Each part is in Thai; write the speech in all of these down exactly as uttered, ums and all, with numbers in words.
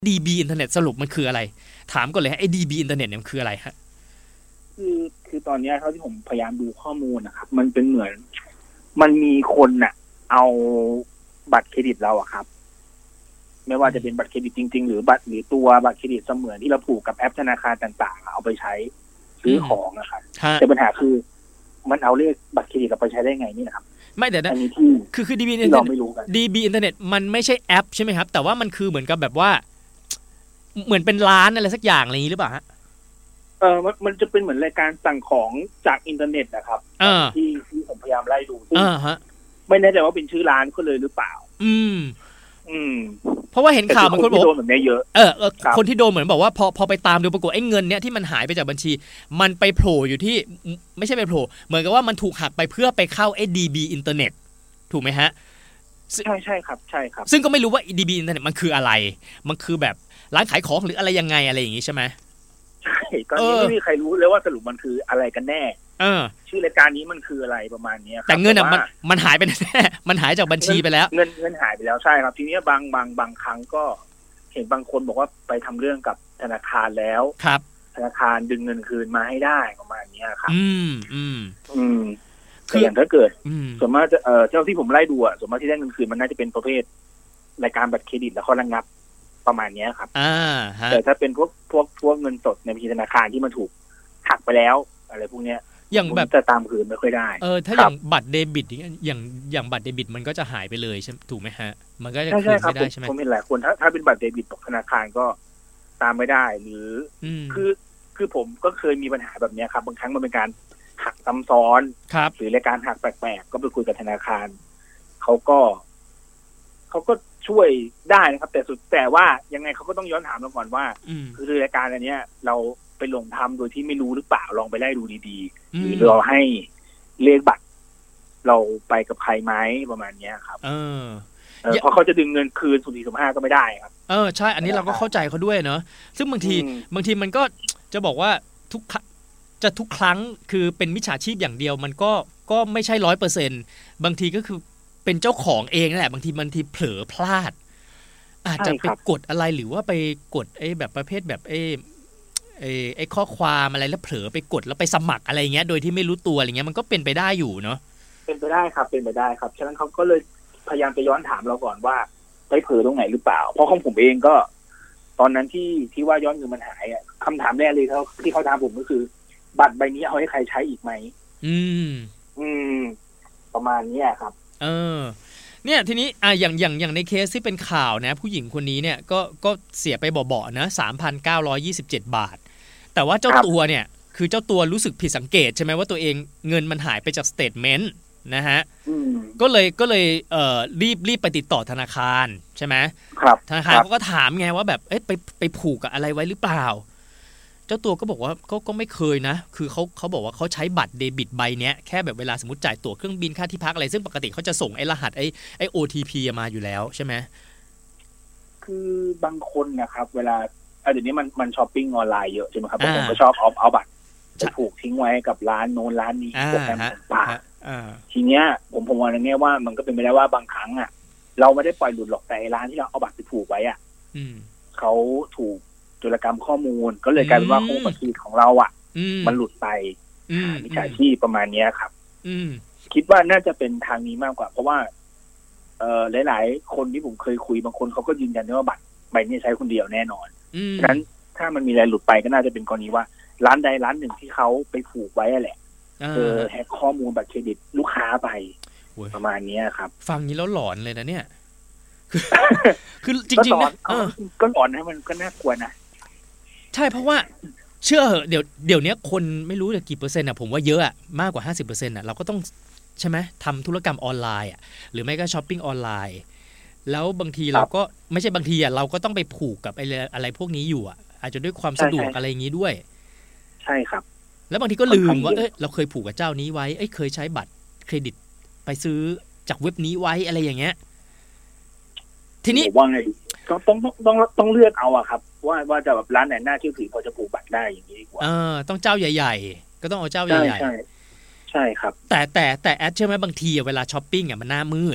ดี บี Internet สรุปมันคืออะไรถามก่อนเลยฮะไอ้ ดี บี Internet เนี่ยมันคืออะไรฮะคือคือตอนนี้เท่าที่ผมพยายามดูข้อมูลนะครับมันเป็นเหมือนมันมีคนน่ะเอาบัตรเครดิตเราอะครับไม่ว่าจะเป็นบัตรเครดิตจริงๆหรือบัตรหรือตัวบัตรเครดิตเสมือนที่เราผูกกับแอปธนาคารต่างๆเอาไปใช้ซื้อของนะครับแต่ปัญหาคือมันเอาเลขบัตรเครดิตเราไปใช้ได้ไงนี่นะครับไม่เดี๋ยวนะคือคือ ดี บี Internet เราไม่รู้กันดี บี Internet มันไม่ใช่แอปใช่ไหมครับแต่ว่ามันคือเหมือนกับแบบว่าเหมือนเป็นร้านอะไรสักอย่างอะไรอย่างนี้หรือเปล่าฮะเออมันมันจะเป็นเหมือนรายการสั่งของจากอินเทอร์เน็ตนะครับที่ที่ผมพยายามไล่ดูซึ่งไม่แน่ใจว่าเป็นชื่อร้านก็เลยหรือเปล่าอืมอืมเพราะว่าเห็นข่าวมันคนบอกโดนแบบนี้เยอะเออคนที่โดนเหมือนบอกว่าพอพอไปตามดูปรากฏไอ้เงินเนี้ยที่มันหายไปจากบัญชีมันไปโผล่อยู่ที่ไม่ใช่ไปโผล่เหมือนกับว่ามันถูกหักไปเพื่อไปเข้าไอ้ ดี บี Internet ถูกไหมฮะใช่ใช่ครับใช่ครับซึ่งก็ไม่รู้ว่า ดี บี Internet มันคืออะไรมันคือแบบร้านขายของหรืออะไรยังไงอะไรอย่างงี้ใช่ไหมใช่ตอนนี้ไม่มีใครรู้เลยว่าสรุปมันคืออะไรกันแน่เออชื่อรายการนี้มันคืออะไรประมาณนี้แต่เงินอ่ะมันมันหายไปแน่มันหายจากบัญชีไปแล้วเงินเงินหายไปแล้วใช่ครับทีนี้บางบางบางครั้งก็เห็นบางคนบอกว่าไปทำเรื่องกับธนาคารแล้วครับธนาคารดึงเงินคืนมาให้ได้ประมาณนี้ครับอืมอืมอืมคืออย่างถ้าเกิดส่วนมากจะเอ่อเจ้าที่ผมไล่ดูอ่ะส่วนมากที่ได้เงินคืนมันน่าจะเป็นประเภทรายการบัตรเครดิตแล้วเขาระงับประมาณนี้ครับอ่าแต่ถ้าเป็นพวกพวกพวกเงินสดในบัญชีธนาคารที่มันถูกหักไปแล้วอะไรพวกเนี้ยอย่างแบบจะตามคืนไม่ค่อยได้เออถ้าอย่างบัตรเดบิตอย่างอย่างบัตรเดบิตมันก็จะหายไปเลยใช่ถูกไหมฮะมันก็จะคืนไม่ได้ใช่ไหมผมเห็นหลายคนถ้าถ้าเป็นบัตรเดบิตของธนาคารก็ตามไม่ได้หรือคือคือผมก็เคยมีปัญหาแบบนี้ครับบางครั้งมันเป็นการหักซ้ำซ้อนหรือรายการหักแปลกๆก็ไปคุยกับธนาคารเขาก็เขาก็ช่วยได้นะครับแต่สุดแต่ว่ายังไงเขาก็ต้องย้อนถามเราก่อนว่าคือรายการอันเนี้ยเราไปลงทำโดยที่ไม่รู้หรือเปล่าลองไปไล่ดูดีๆหรือเราให้เลขบัตรเราไปกับใครไหมประมาณนี้ครับเออเพราะเขาจะดึงเงินคืนสุ่มสี่สุ่มห้าก็ไม่ได้ครับเออใช่อันนี้เราก็เข้าใจเขาด้วยเนอะซึ่งบางทีบางทีมันก็จะบอกว่าทุกจะทุกครั้งคือเป็นมิจฉาชีพอย่างเดียวมันก็ก็ไม่ใช่ร้อยเปอร์เซ็นต์บางทีก็คือเป็นเจ้าของเองนั่นแหละบางทีบางทีเผลอพลาดอาจจะไปกดอะไรหรือว่าไปกดไอ้แบบประเภทแบบไอ้ไอ้ไอ้ข้อความอะไรแล้วเผลอไปกดแล้วไปสมัครอะไรเงี้ยโดยที่ไม่รู้ตัวอะไรเงี้ยมันก็เป็นไปได้อยู่เนาะเป็นไปได้ครับเป็นไปได้ครับฉะนั้นเขาก็เลยพยายามจะย้อนถามเราก่อนว่าไปเผลอตรงไหนหรือเปล่าเพราะของผมเองก็ตอนนั้นที่ที่ว่าย้อนเงินมันหายอ่ะคำถามแรกเลยเขาที่เขาถามผมก็คือบัตรใบนี้เอาให้ใครใช้อีกไหมอืมอืมประมาณนี้ครับเออเนี่ยทีนี้อ่ะอย่างอย่างอย่างในเคสที่เป็นข่าวนะผู้หญิงคนนี้เนี่ยก็ก็เสียไปเบาๆนะ สามพันเก้าร้อยยี่สิบเจ็ด บาทแต่ว่าเจ้าตัวเนี่ยคือเจ้าตัวรู้สึกผิดสังเกตใช่ไหมว่าตัวเองเงินมันหายไปจากสเตทเมนต์นะฮะก็เลยก็เลยเอ่อรีบรีบไปติดต่อธนาคารใช่ไหมครับธนาคารเขาก็ถามไงว่าแบบเอ๊ะไปไปผูกกับอะไรไว้หรือเปล่าเจ้าตัวก็บอกว่าก็ก็ไม่เคยนะคือเขาเขาบอกว่าเขาใช้บัตรเดบิตใบเนี้ยแค่แบบเวลาสมมติจ่ายตั๋วเครื่องบินค่าที่พักอะไรซึ่งปกติเขาจะส่งไอ้รหัสไอ้ไอ้ โอ ที พี มาอยู่แล้วใช่ไหมคือบางคนนะครับเวลาเดี๋ยวนี้มันมันช้อปปิ้งออนไลน์เยอะใช่ไหมครับผมก็ชอบเอาเอาบัตรไปผูกทิ้งไว้กับร้านโน้นร้านนี้โปรแกรมต่างๆทีเนี้ยผมผมมองในแง่ว่ามันก็เป็นไปได้ว่าบางครั้งอ่ะเราไม่ได้ปล่อยหลุดหรอกแต่ร้านที่เราเอาบัตรไปผูกไว้อ่ะเขาถูกโจรกรรมข้อมูลก็เลยกลายเป็นว่าข้อมูลบัญชีของเราอ่ะมันหลุดไปมิจฉาชีพประมาณนี้ครับคิดว่าน่าจะเป็นทางนี้มากกว่าเพราะว่าเอ่อหลายๆคนที่ผมเคยคุยบางคนเขาก็ยืนยันว่าบัตรใบนี้ใช้คนเดียวแน่นอนฉะนั้นถ้ามันมีอะไรหลุดไปก็น่าจะเป็นกรณีว่าร้านใดร้านหนึ่งที่เขาไปผูกไว้แหละเจอแฮกข้อมูลบัตรเครดิตลูกค้าไปประมาณนี้ครับฟังนี้แล้วหลอนเลยนะเนี่ยคือจริงๆนะก็หลอนนะมันก็น่ากลัวนะใช่เพราะว่าเชื่อเหอะเดี๋ยวเดี๋ยวนี้คนไม่รู้จะกี่เปอร์เซ็นต์อ่ะผมว่าเยอะอ่ะมากกว่า ห้าสิบเปอร์เซ็นต์ อ่ะเราก็ต้องใช่ไหมทำธุรกรรมออนไลน์อ่ะหรือไม่ก็ช้อปปิ้งออนไลน์แล้วบางทีเราก็ไม่ใช่บางทีอ่ะเราก็ต้องไปผูกกับอะไรอะไรพวกนี้อยู่อ่ะอาจจะด้วยความสะดวกอะไรอย่างนี้ด้วยใช่ครับแล้วบางทีก็ลืมว่าเอ้ยเราเคยผูกกับเจ้านี้ไว้เอ้ยเคยใช้บัตรเครดิตไปซื้อจากเว็บนี้ไว้อะไรอย่างเงี้ยทีนี้ว่าไงก็ต้องต้องต้องเลือกเอาอะครับว่าว่าจะแบบร้านไหนน่าเชื่อถือพอจะผูกบัตรได้อย่างนี้ดีกว่าเออต้องเจ้าใหญ่ๆก็ต้องเอาเจ้าใหญ่ๆใช่ใช่ครับแต่แต่แต่แอดเชื่อไหมบางทีเวลาช้อปปิ้งอ่ะมันหน้ามืด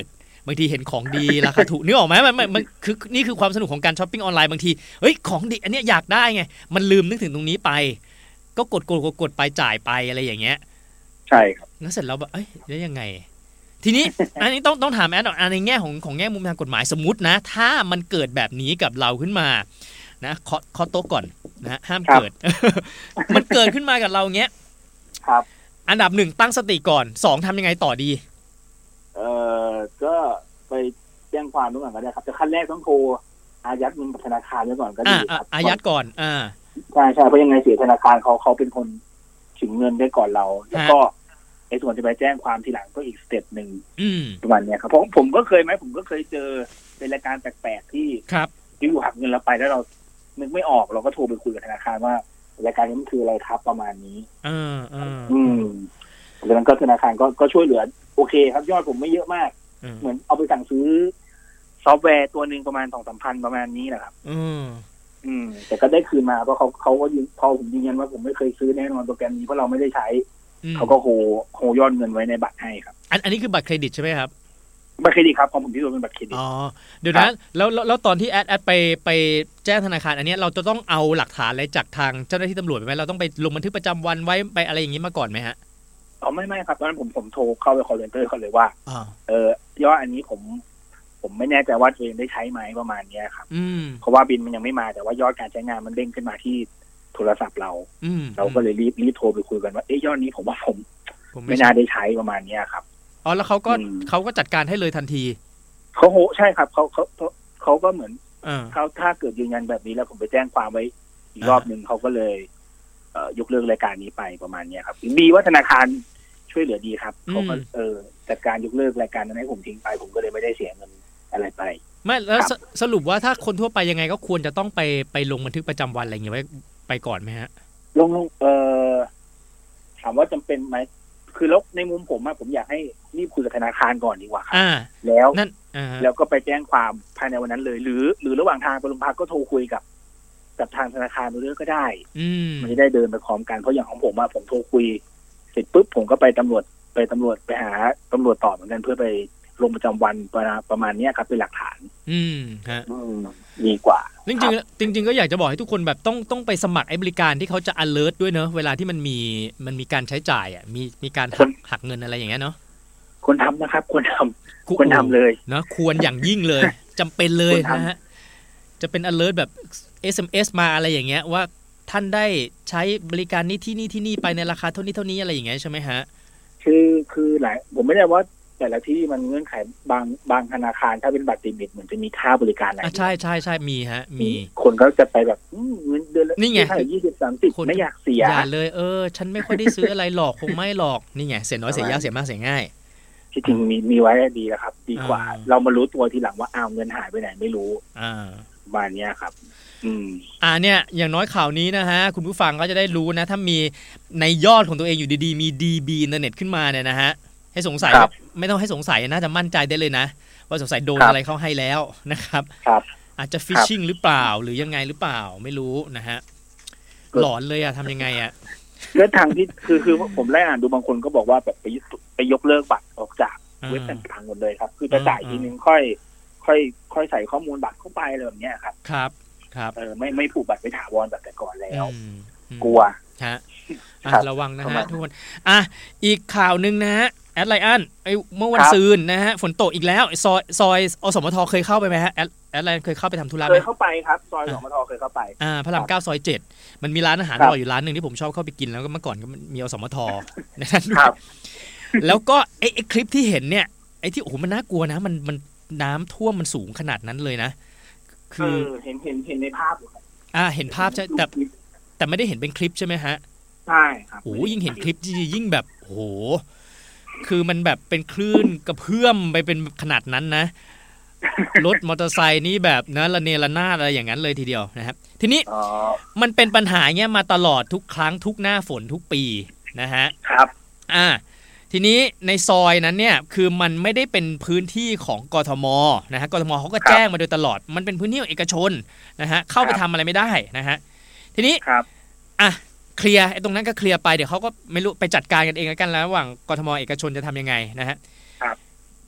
บางทีเห็นของดีราคาถูกนึกออกไหมมันมันคือนี่คือความสนุกของการช้อปปิ้งออนไลน์บางทีเฮ้ยของดีอันเนี้ยอยากได้ไงมันลืมนึกถึงตรงนี้ไปก็กดกดกดกดไปจ่ายไปอะไรอย่างเงี้ยใช่ครับแล้วเสร็จแล้วแบบเอ้ยแล้วยังไงทีนี้ อันนี้ต้องต้องถามแอดในแง่ของของแง่มุมทางกฎหมายสมมุตินะถ้ามันเกิดแบบนี้กับเราขึ้นมานะเคาะเคาะโต๊ะก่อนนะห้ามเกิด มันเกิดขึ้นมากับเราเงี้ยครับอันดับหนึ่งตั้งสติก่อนสองทำยังไงต่อดีเอ่อก็ไปแจ้งความด้วยก่อนก็ได้ครับแต่ขั้นแรกต้องโทรอายัดเงินกับธนาคารไว้ก่อนก็ดีครับอายัดก่อนอ่าใช่ใช่เพราะยังไงเสียธนาคารเขาเขาเป็นคนถึงเงินได้ก่อนเราแล้วก็ไอ้ส่วนจะไปแจ้งความทีหลังก็อีกสเต็ปหนึ่งประมาณนี้ครับเพราะผมก็เคยไหมผมก็เคยเจอเป็นรายการแปลกๆที่ที่อยู่หักเงินเราไปแล้วเรานึกไม่ออกเราก็โทรไปคุยกับธนาคารว่ารายการนี้มันคืออะไรครับประมาณนี้อืมอืมอืมแล้วนั้นก็ธนาคารก็ก็ช่วยเหลือโอเคครับยอดผมไม่เยอะมากเหมือนเอาไปสั่งซื้อซอฟต์แวร์ตัวหนึ่งประมาณสองสามพันประมาณนี้แหละครับอืมอืมแต่ก็ได้คืนมาเพราะเขาเขาก็ยืนพอผมยืนยันว่าผมไม่เคยซื้อแน่นอนโปรแกรมนี้เพราะเราไม่ได้ใช้เขาก็โฮโฮยอดเงินไว้ในบัตรให้ครับอันอันนี้คือบัตรเครดิตใช่ไหมครับบัตรเครดิตครับของผมที่โดนเป็นบัตรเครดิตอ๋อเดี๋ยวนะแล้วแล้วตอนที่แอดแอดไปไปแจ้งธนาคารอันนี้เราจะต้องเอาหลักฐานอะไรจากทางเจ้าหน้าที่ตำรวจไหมเราต้องไปลงบันทึกประจำวันไว้ไปอะไรอย่างนี้มาก่อนไหมฮะอ๋อไม่ไม่ครับตอนนั้นผมผมโทรเข้าไป call center เขาเลยว่าเออยอดอันนี้ผมผมไม่แน่ใจว่าตัวเองได้ใช้ไหมประมาณนี้ครับเพราะว่าบินมันยังไม่มาแต่ว่ายอดการใช้งานมันเด้งขึ้นมาที่โทรศัพท์เราเราก็เลยรีบรีบโทรไปคุยกันว่าเอ๊ะยอดนี้ผมว่าผมไม่น่าได้ใช้ประมาณนี้ครับอ๋อแล้วเขาก็เขาก็จัดการให้เลยทันทีเขาโหใช่ครับเขาเขาเขาก็เหมือนเขาถ้าเกิดยืนยันแบบนี้แล้วผมไปแจ้งความไว้อีกรอบนึงเขาก็เลยยกเลิกรายการนี้ไปประมาณนี้ครับดีว่าธนาคารช่วยเหลือดีครับเขาก็เออจัดการยกเลิกรายการนั้นให้ผมทิ้งไปผมก็เลยไม่ได้เสียเงินอะไรไปไม่แล้วสรุปว่าถ้าคนทั่วไปยังไงก็ควรจะต้องไปไปลงบันทึกประจำวันอะไรอย่างเงี้ยไว้ไปก่อนไหมฮะลงลงเออถามว่าจำเป็นไหมคือแล้วในมุมผมอะผมอยากให้รีบคุยกับธนาคารก่อนดีกว่าครับแล้วนั่นแล้วก็ไปแจ้งความภายในวันนั้นเลยหรือหรือระหว่างทางไปโรงพักก็โทรคุยกับกับทางธนาคารเรื่องก็ได้มันจะได้เดินไปพร้อมกันเพราะอย่างของผมอะผมโทรคุยเสร็จปุ๊บผมก็ไปตำรวจไปตำรวจไปหาตำรวจต่อเหมือนกันเพื่อไปลงประจำวันประมาณนี้ครับเป็นหลักฐานอืมฮะดีกว่าจริงจริงจริงก็อยากจะบอกให้ทุกคนแบบต้องต้องไปสมัครไอ้บริการที่เขาจะ alert ด้วยเนอะเวลาที่มันมีมันมีการใช้จ่ายอ่ะมีมีการหักหักเงินอะไรอย่างเงี้ยเนาะควรทำนะครับควรทำควรทำเลยเนาะควรอย่างยิ่งเลยจำเป็นเลยนะฮะจะเป็น alert แบบ เอส เอ็ม เอส มาอะไรอย่างเงี้ยว่าท่านได้ใช้บริการนี้ที่นี่ที่นี่ไปในราคาเท่านี้เท่านี้อะไรอย่างเงี้ยใช่ไหมฮะคือคือหลายผมไม่ได้ว่าแต่ละที่มันเงื่อนไขบางบางธนาคารถ้าเป็นบัตรเดบิตเหมือนจะมีค่าบริการอะไรใช่ใช่ใช่มีฮะมีคนเขาจะไปแบบเงินเดือนนี่ไงยี่สิบสามสิบไม่อยากเสียอย่าเลยเออฉันไม่ค่อยได้ซื้ออะไรหรอกคงไม่หรอกนี่ไงเสียน้อยเสียยากเสียมากเสียง่ายที่จริงมีมีไว้ดีแล้วครับดีกว่าเรามารู้ตัวทีหลังว่าอ้าวเงินหายไปไหนไม่รู้อ่าบ้านเนี้ยครับอืมอ่าเนี่ยอย่างน้อยข่าวนี้นะฮะคุณผู้ฟังก็จะได้รู้นะถ้ามีในยอดของตัวเองอยู่ดีๆมี ดี บี อินเทอร์เน็ตขึ้นมาเนี่ยนะฮะให้สงสัยไม่ต้องให้สงสัยน่าจะมั่นใจได้เลยนะว่าสงสัยโดนอะไรเข้าให้แล้วนะครับอาจจะฟิชชิ่งหรือเปล่าหรือยังไงหรือเปล่าไม่รู้นะฮะหลอนเลยอะทำยังไงอะก็ทางที่คือคือผมไล่อ่านดูบางคนก็บอกว่าแบบไปไปยกเลิกบัตรออกจากเว็บต่างๆหมดเลยครับคือจะจ่ายทีนึงค่อยค่อยค่อยใส่ข้อมูลบัตรเข้าไปอะไรแบบนี้ครับครับครับเออไม่ไม่ผูกบัตรไปถาวรแบบแต่ก่อนแล้วกลัวฮะระวังนะฮะทุกคนอ่ะอีกข่าวนึงนะฮะแอดไลอันไอ้เมื่อวันซืนนะฮะฝนตกอีกแล้วซอยซอยอสมทเคยเข้าไปไหมฮะแอดแอดไลอันเคยเข้าไปทำธุระไหมเคยเข้าไปครับซอยอสมทเคยเข้าไปอ่าพระรามเก้าซอยเจ็ดมันมีร้านอาหารอร่อยอยู่ร้านนึงที่ผมชอบเข้าไปกินแล้วก็เมื่อก่อนก็มีอสมทนะครับแล้วก็ไอ้ไอ้คลิปที่เห็นเนี่ยไอ้ที่โอ้โหมันน่ากลัวนะมันมันน้ำท่วมมันสูงขนาดนั้นเลยนะคือเห็นเห็นเห็นในภาพอ่าเห็นภาพใช่แต่แต่ไม่ได้เห็นเป็นคลิปใช่ไหมฮะใช่ครับโอ้ยิ่งเห็นคลิปยิ่งแบบโหคือมันแบบเป็นคลื่นกระเพื่อมไปเป็นขนาดนั้นนะรถมอเตอร์ไซค์นี่แบบนะระเนระนาดอะไรอย่างนั้นเลยทีเดียวนะครับทีนี้มันเป็นปัญหาเงี้ยมาตลอดทุกครั้งทุกหน้าฝนทุกปีนะฮะครับอ่าทีนี้ในซอยนั้นเนี่ยคือมันไม่ได้เป็นพื้นที่ของกทมนะฮะกทมเขาก็แจ้งมาโดยตลอดมันเป็นพื้นที่ของเอกชนนะฮะเข้าไปทำอะไรไม่ได้นะฮะทีนี้อ่ะเคลียร์ไอ้ตรงนั้นก็เคลียร์ไปเดี๋ยวเขาก็ไม่รู้ไปจัดการกันเองแล้วกันแล้วระหว่างกทมเอกชนจะทำยังไงนะฮะ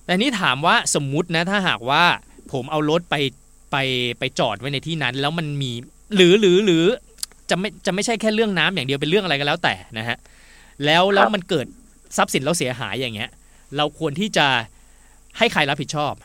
แต่นี่ถามว่าสมมุตินะถ้าหากว่าผมเอารถไปไปไปจอดไว้ในที่นั้นแล้วมันมีหรือหรือหรือจะไม่จะไม่ใช่แค่เรื่องน้ำอย่างเดียวเป็นเรื่องอะไรก็แล้วแต่นะฮะแล้วแล้วมันเกิดทรัพย์สินเราเสียหายอย่างเงี้ยเราควรที่จะให้ใครรับผิดชอบ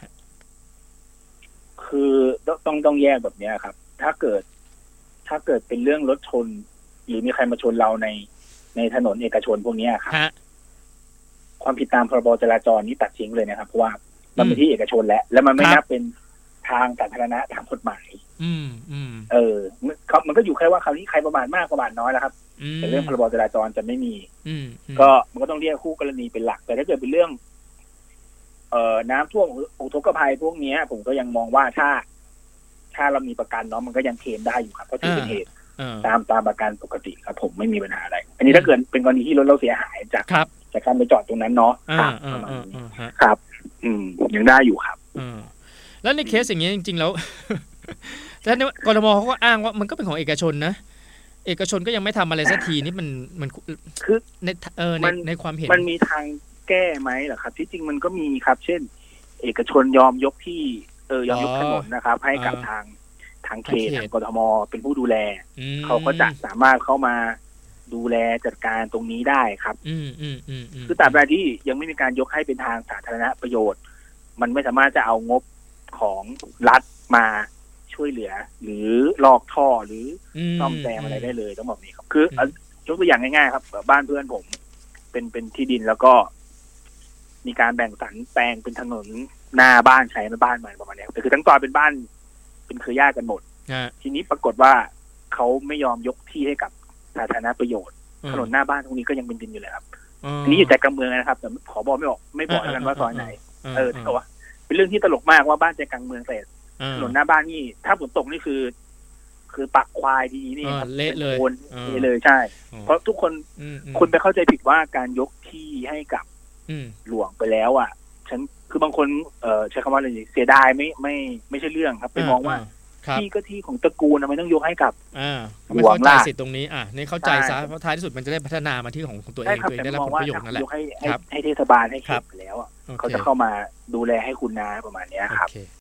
คือต้องต้องแยกแบบนี้ครับถ้าเกิดถ้าเกิดเป็นเรื่องรถชนหรือมีใครมาชนเราในในถนนเอกชนพวกนี้ครับความผิดตามพรบจราจรนี่ตัดทิ้งเลยนะครับเพราะว่ามันเป็นที่เอกชนแล้วแล้วมันไม่นับเป็นทางสาธารณะทางกฎหมายอืมอืมเออมันก็อยู่แค่ว่าคราวนี้ใครประมาทมากประมาทน้อยแล้วครับแต่เรื่องพรบจราจรจะไม่มีก็มันก็ต้องเรียกคู่กรณีเป็นหลักแต่ถ้าเกิดเป็นเรื่องเอ่อน้ำท่วมอุทกภัยพวกนี้ผมก็ยังมองว่าถ้าถ้าเรามีประกันเนาะมันก็ยังเคลมได้อยู่ครับเพราะถือเป็นเหตุตามตามประกันปกติครับผมไม่มีปัญหาอะไรอันนี้ถ้าเกิดเป็นกรณีที่รถเราเสียหายจากจากการไปจอดตรงนั้นเนาะครับครับอืมยังได้อยู่ครับแล้วในเคสอย่างนี้จริงๆแล้วแต่ในกทมเขาก็อ้างว่ามันก็เป็นของเอกชนนะเอกชนก็ยังไม่ทำอะไรสักทีนี่มันมันคือในเออในในความเห็นมันมีทางแก้ไหมเหรอครับที่จริงมันก็มีครับเช่นเอกชนยอมยกที่เออยอมยกถนนนะครับให้กับทางทางเขตทางกทมเป็นผู้ดูแลเขาก็จะสามารถเข้ามาดูแลจัดการตรงนี้ได้ครับคือตราบใดที่ยังไม่มีการยกให้เป็นทางสาธารณประโยชน์มันไม่สามารถจะเอางบของรัฐมาช่วยเหลือหรือลอกท่อหรือซ่อมแซมอะไรได้เลยต้องบอกนี้ครับคือยกตัวอย่างง่ายๆครับบ้านเพื่อนผมเป็นเป็นที่ดินแล้วก็มีการแบ่งสรรแปลงเป็นถนนหน้าบ้านใช้ในบ้านมันประมาณนี้แต่คือทั้งตอนเป็นบ้านเป็นเครือญาติกันหมดทีนี้ปรากฏว่าเขาไม่ยอมยกที่ให้กับสาธารณประโยชน์ถนนหน้าบ้านตรงนี้ก็ยังเป็นดินอยู่เลยครับอันนี้อยู่ใจกลางเมืองนะครับแต่ขอบอกไม่ออกไม่บอกกันว่าซอยไหนเออแต่ว่าเป็นเรื่องที่ตลกมากว่าบ้านใจกลางเมืองแต่ถนนหน้าบ้านนี่ถ้าฝนตกนี่คือคือปักควายดีนี่ครับเละเลยเละเลยใช่เพราะทุกคนคนไปเข้าใจผิดว่าการยกที่ให้กับหลวงไปแล้วอ่ะฉันคือบางคนเอ่อใช้คำว่าอะไรเสียดายไม่ไม่ไม่ใช่เรื่องครับไปมองว่าที่ก็ที่ของตระกูลทำไมต้องยกให้กับหลวงล่ะสิทธิ์ตรงนี้อ่ะนี่เข้าใจซะเพราะท้ายที่สุดมันจะได้พัฒนามาที่ของตัวเองตัวเองได้รับผลประโยชน์นั่นแหละให้ให้เทศบาลให้เขตไปแล้วเขาจะเข้ามาดูแลให้คุณนะประมาณนี้ครับ